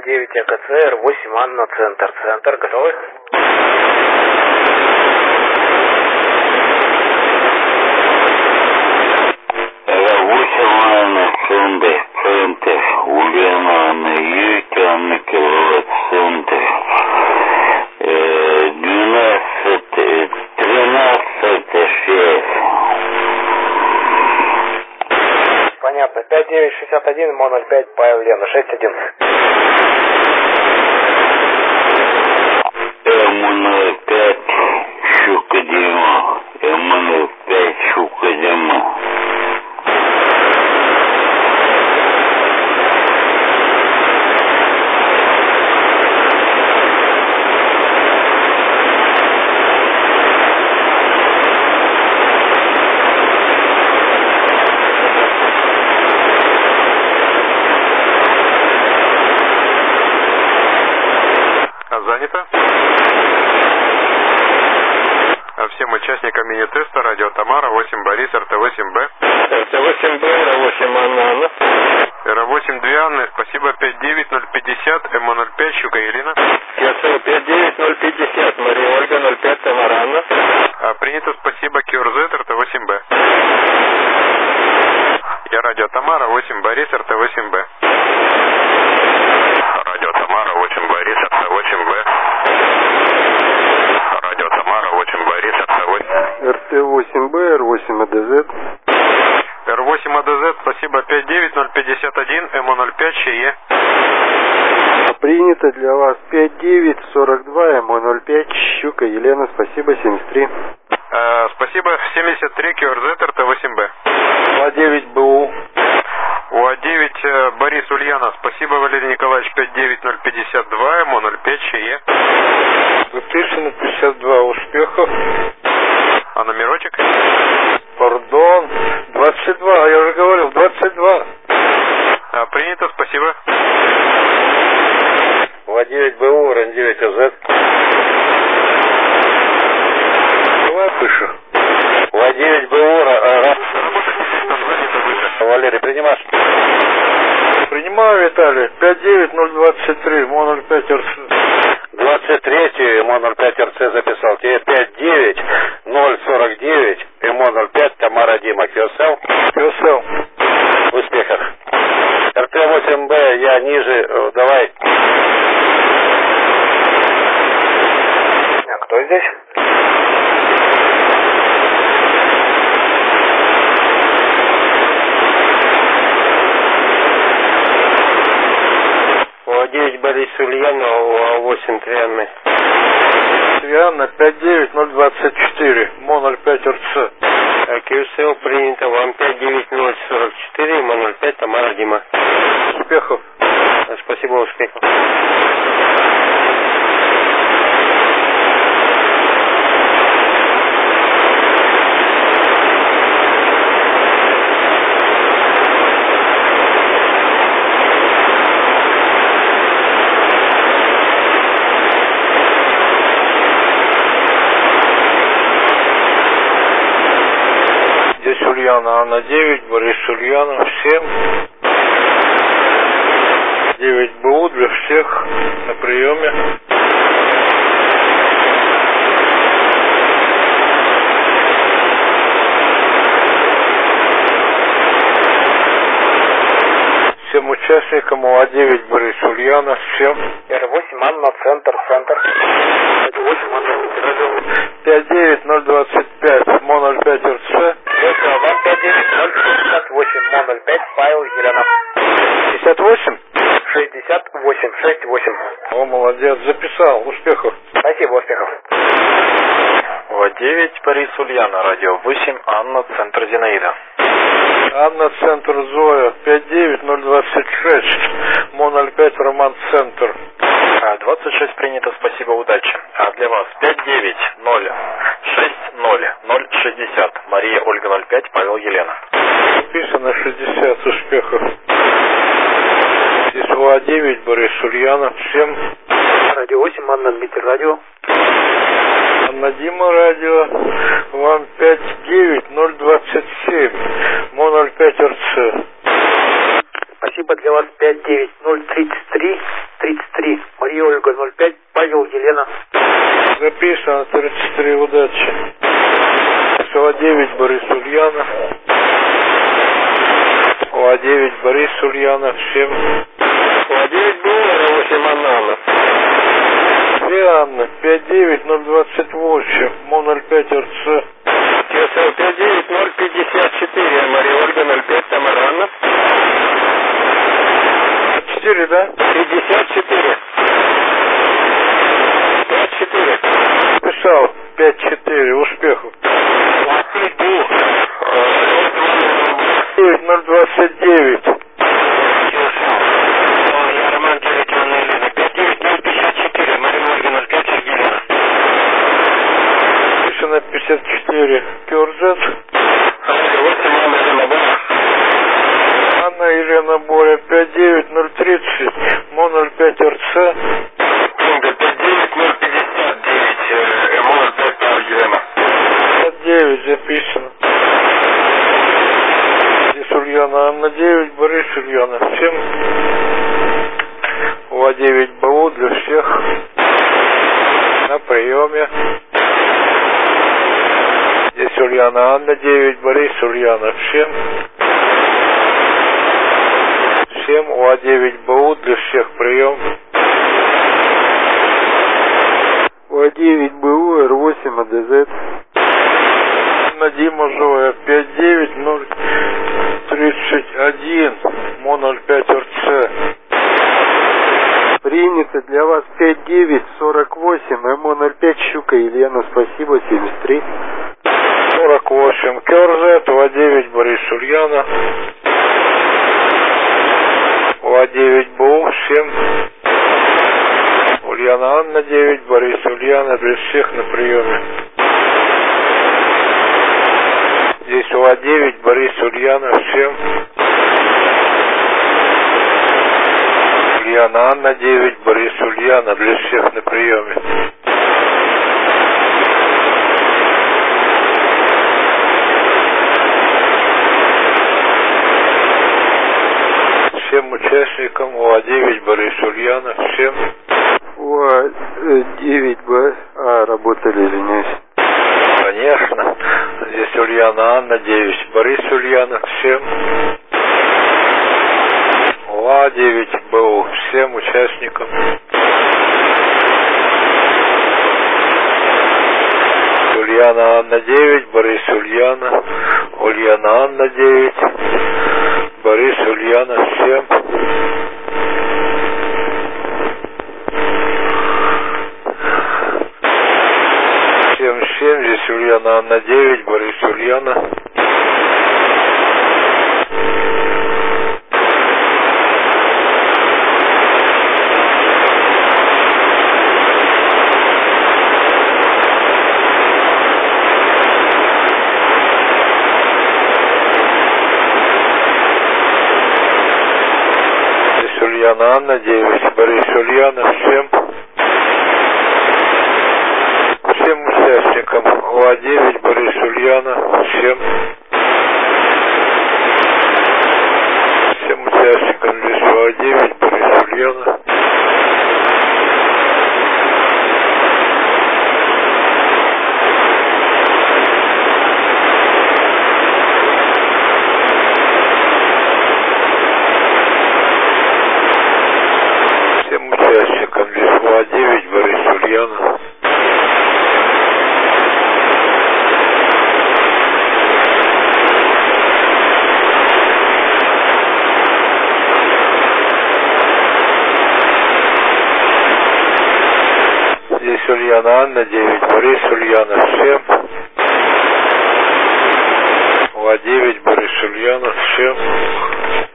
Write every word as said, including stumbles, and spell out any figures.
девять АКЦ, Р восемь Анна, центр, центр, готовы? Р восемь Анна, центр, центр, Ульяна Анна, Юрий Анна, киловатт, центр, двенадцать, тринадцать, шесть. Понятно. пять девять шестьдесят один, Мо ноль пять, Павел Лена, шесть один. М ноль пять, Щука Дима. М ноль пять, Щука Дима. Занято. Всем участникам мини-теста радио Тамара, восемь Борис, эр тэ восемь бэ. эр тэ восемь бэ, эр восемь Анна, Анна. эр восемь две Анны, спасибо, пять девять ноль пятьдесят, М ноль пять, Щука Елена. пять девять ноль пятьдесят, Мария Ольга, ноль пять, Тамара Анна. А, принято, спасибо, КЮРЗ, эр тэ восемь бэ. Я радио Тамара, восемь Борис, эр тэ восемь бэ. Радио Тамара, восемь Борис, эр тэ восемь бэ. Радио Тамара, восемь Борис, эр тэ восемь. эр тэ восемь бэ, эр восемь а дэ зет. эр восемь а дэ зет, спасибо, пять девять ноль пятьдесят один, М ноль пять, ЧЕ. Принято для вас пять девять сорок два, М ноль пять, Щука Елена, спасибо, семьдесят три. А, спасибо, семьдесят три, КЮРЗ, эр тэ восемь бэ. А девять бэ у. У А девять, Борис Ульяна, спасибо, Валерий Николаевич, пять девять ноль пятьдесят два, М ноль пять, ЧЕ. Записано пятьдесят два, успехов. А номерочек? Пардон, двадцать два, я уже говорил, двадцать два. А, принято, спасибо. У А девять бэ у, Р Н девять А Зет. Давай пишу. У А девять бэ у, Р... Валерий, принимаешь? Принимаю, Виталий. пять девять ноль двадцать три, Мо ноль пять эр цэ. двадцать три, Мо ноль пять эр цэ записал. Тебе пять девять ноль сорок девять, Мо ноль пять, Тамара Дима, КЮСЛ. КЮСЛ. Успехов. эр тэ восемь бэ, я ниже, давай. А кто здесь? У А девять Борис Ульяна, у А восемь Трианны. Трианна, пять девять ноль двадцать четыре, Мо ноль пять эр цэ. КЮСЛ принято, вам пять девять ноль сорок четыре, Мо ноль пять, Тамара Дима. Успехов. Спасибо, успехов. Здесь Ульяна, Анна девять, Борис Ульянов, семь. девять бэ у для всех на приеме. Всем участникам у А девять Борис Ульянов, всем. эр восемь Анна, центр, центр. пять девять ноль двадцать пять, Мо ноль пять эр цэ. Вам пять девять ноль шестьдесят восемь, Мо ноль пять, Павел Елена. пятьдесят восемь? шестьдесят восемь, шесть восемь. О, молодец, записал, успехов. Спасибо, успехов. У А девять, Борис Ульяна, радио восемь, Анна, центр Зинаида. Анна, центр Зоя, пять девять ноль двадцать шесть, Мо ноль пять, Роман, центр. двадцать шесть принято, спасибо, удачи. А для вас пять девять ноль шесть ноль ноль шестьдесят, Мария Ольга ноль пять, Павел Елена. Написано шестьдесят, успехов. Здесь У А девять, Борис Ульянов, всем. Радио восемь, Анна, Дмитрий, радио. Анна Дима, радио. Вам пять девять ноль двадцать семь, Мо ноль пять эр цэ. Спасибо. спасибо, для вас пять девять ноль тридцать три тридцать три. Мария Ольга ноль пять, Павел, Елена. Записано тридцать три, удачи. СО девять, Борис Ульяна. ОА девять, Борис Ульяна, всем. ОА девять был, восемь Анна. Две Анны, пять девять ноль двадцать восемь, МО ноль пять РЦ. ТСЛ пять девять ноль пятьдесят четыре, Мария Ольга ноль пять, Тамара Анна. четыре, да? пятьдесят четыре. пять четыре. Писал, пять четыре, успехов. девять ноль двадцать девять. Пишено пятьдесят четыре. Кёрзет. Анна Елена Боря, пять девять ноль тридцать, МО ноль пять РЦ. пять девять ноль пятьдесят девять, МО ноль пять Елена. пятьдесят девять записано. Здесь Ульяна, Анна девять, Борис Ульяна, всем. ОА девять БУ для всех. На приеме. Здесь Ульяна, Анна девять, Борис Ульяна, всем. Всем ОА девять БУ для всех прием. ОА девять БУ Р восемь АДЗ. На Дима Зоя, пять девять ноль тридцать один, МО ноль пять РЦ. Принято для вас пять девять сорок восемь, МО ноль пять Щука Елена, спасибо, семьдесят три. сорок восемь, Кёрзет, ОА девять Борис Ульяна. ОА девять БУ, всем. Ульяна Анна девять, Борис Ульяна, для всех на приеме. Здесь ОА девять, Борис Ульяна, всем. Ульяна Анна девять, Борис Ульяна, для всех на приеме. Всем участникам ОА девять, Борис Ульяна, всем. ОА девять Б, а, работали, извиняюсь. Конечно. Здесь Ульяна Анна девять, Борис Ульяна, всем. ОА девять БУ, всем участникам. Ульяна Анна девять, Борис Ульяна. Ульяна Анна девять, Борис Ульяна, всем. Всем семь, здесь Ульяна Анна девять, Борис Ульяна. Ульяна Анна девять, Борис Ульяна, всем. Всем участникам ОА девять, Борис Ульяна, всем. Всем участникам здесь ОА девять, Борис Ульяна. Участникам здесь ОА девять, Борис Ульяна. Здесь Ульяна Анна девять, Борис Ульяна, всем. ОА девять, Борис Ульяна, всем.